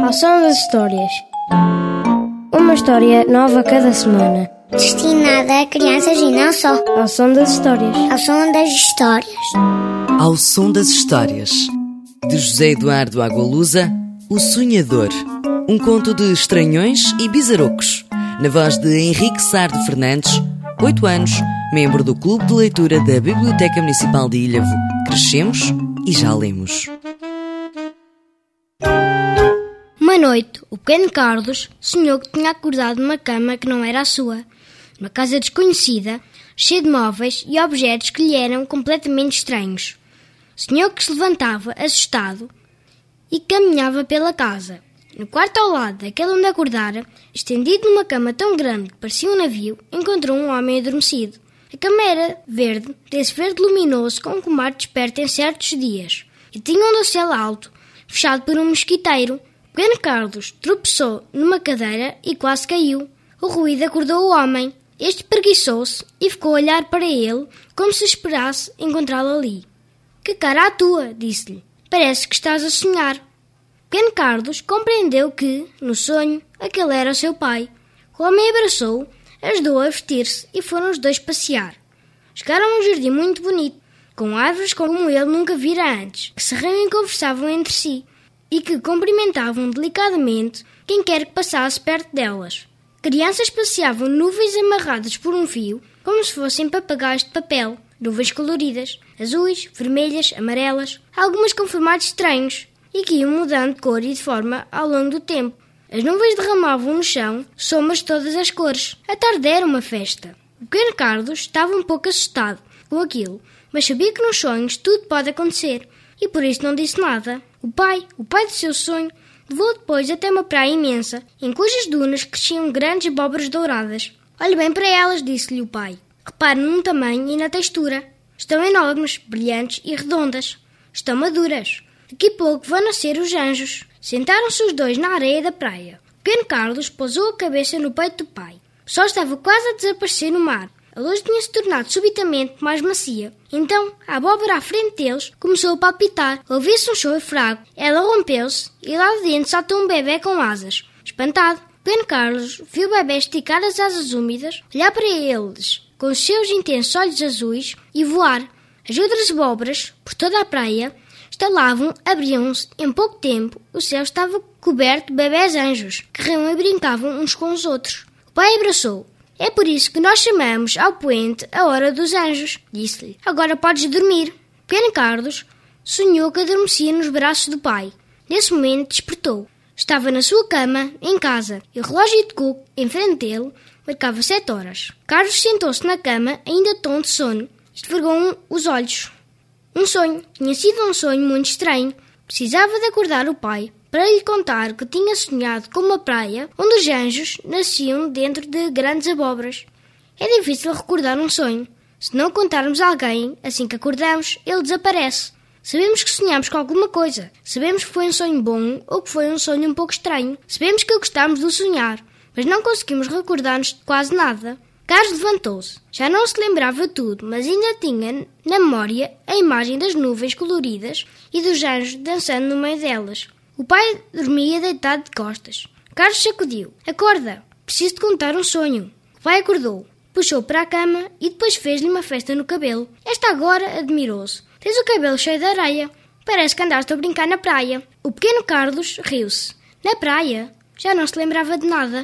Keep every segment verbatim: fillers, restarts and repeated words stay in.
Ao som das histórias. Uma história nova cada semana. Destinada a crianças e não só. Ao som das histórias. Ao som das histórias. Ao som das histórias. De José Eduardo Agualusa, O Sonhador. Um conto de estranhões e bizarrocos. Na voz de Henrique Sardo Fernandes, oito anos, membro do Clube de Leitura da Biblioteca Municipal de Ilhavo. Crescemos e já lemos. Uma noite, o pequeno Carlos sonhou que tinha acordado numa cama que não era a sua, numa casa desconhecida, cheia de móveis e objetos que lhe eram completamente estranhos. Sonhou que se levantava, assustado, e caminhava pela casa. No quarto ao lado daquele onde acordara, estendido numa cama tão grande que parecia um navio, encontrou um homem adormecido. A cama era verde, desse verde luminoso com que o mar desperta em certos dias, e tinha um dossel alto, fechado por um mosquiteiro. O pequeno Carlos tropeçou numa cadeira e quase caiu. O ruído acordou o homem. Este preguiçou-se e ficou a olhar para ele, como se esperasse encontrá-lo ali. "Que cara a tua", disse-lhe. "Parece que estás a sonhar." O pequeno Carlos compreendeu que, no sonho, aquele era o seu pai. O homem abraçou-o, ajudou-o a vestir-se e foram os dois passear. Chegaram a um jardim muito bonito, com árvores como ele nunca vira antes, que se riam e conversavam entre si, e que cumprimentavam delicadamente quem quer que passasse perto delas. Crianças passeavam nuvens amarradas por um fio, como se fossem papagaios de papel, nuvens coloridas, azuis, vermelhas, amarelas, algumas com formatos estranhos, e que iam mudando de cor e de forma ao longo do tempo. As nuvens derramavam no chão somas de todas as cores. A tarde era uma festa. O pequeno Carlos estava um pouco assustado com aquilo, mas sabia que nos sonhos tudo pode acontecer, e por isso não disse nada. O pai, o pai do seu sonho, levou depois até uma praia imensa, em cujas dunas cresciam grandes abóboras douradas. "Olhe bem para elas", disse-lhe o pai. "Repare no tamanho e na textura. Estão enormes, brilhantes e redondas. Estão maduras. Daqui a pouco vão nascer os anjos." Sentaram-se os dois na areia da praia. O pequeno Carlos pousou a cabeça no peito do pai. O sol estava quase a desaparecer no mar. A luz tinha-se tornado subitamente mais macia. Então, a abóbora à frente deles começou a palpitar. Ouvia-se um choro fraco. Ela rompeu-se e lá de dentro saltou um bebê com asas. Espantado, o pequeno Carlos viu o bebê esticar as asas úmidas, olhar para eles com os seus intensos olhos azuis e voar. As outras abóboras, por toda a praia, estalavam, abriam-se. Em pouco tempo, o céu estava coberto de bebés anjos, que riam e brincavam uns com os outros. O pai abraçou. "É por isso que nós chamamos ao poente a hora dos anjos", disse-lhe. "Agora podes dormir." O pequeno Carlos sonhou que adormecia nos braços do pai. Nesse momento despertou. Estava na sua cama, em casa, e o relógio de cuco, em frente dele, marcava sete horas. Carlos sentou-se na cama, ainda tonto de sono, e esfregou um, os olhos. Um sonho. Tinha sido um sonho muito estranho. Precisava de acordar o pai para lhe contar que tinha sonhado com uma praia onde os anjos nasciam dentro de grandes abóboras. É difícil recordar um sonho. Se não contarmos a alguém, assim que acordamos, ele desaparece. Sabemos que sonhamos com alguma coisa. Sabemos que foi um sonho bom ou que foi um sonho um pouco estranho. Sabemos que gostámos de sonhar, mas não conseguimos recordar-nos de quase nada. Carlos levantou-se. Já não se lembrava de tudo, mas ainda tinha na memória a imagem das nuvens coloridas e dos anjos dançando no meio delas. O pai dormia deitado de costas. Carlos sacudiu. "Acorda! Preciso de contar um sonho." O pai acordou, puxou para a cama e depois fez-lhe uma festa no cabelo. Esta agora admirou-se. "Tens o cabelo cheio de areia. Parece que andaste a brincar na praia." O pequeno Carlos riu-se. Na praia? Já não se lembrava de nada.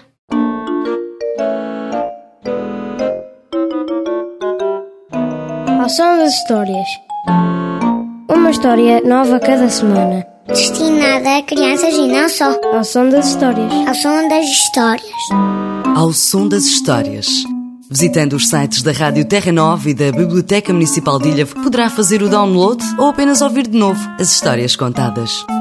Ao som das histórias. Uma história nova cada semana. Destinada a crianças e não só. Ao som das histórias. Ao som das histórias. Ao som das histórias. Visitando os sites da Rádio Terra Nova e da Biblioteca Municipal de Ilhavo, poderá fazer o download ou apenas ouvir de novo as histórias contadas.